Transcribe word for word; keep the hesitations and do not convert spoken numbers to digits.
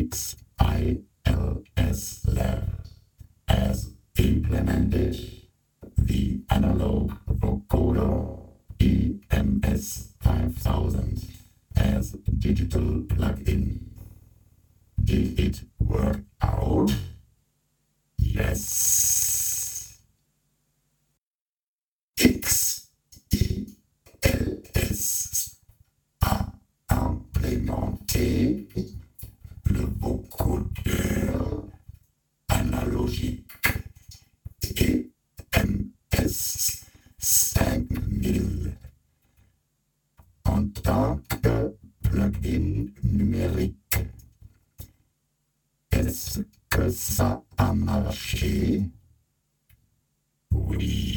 X I L S Lab has implemented the analog vocoder E M S five thousand as digital plugin. Did it work out? Yes. X I L S a implémenté le vocodeur analogique E M S cinq mille en tant que plugin numérique. Est-ce que ça a marché? Oui.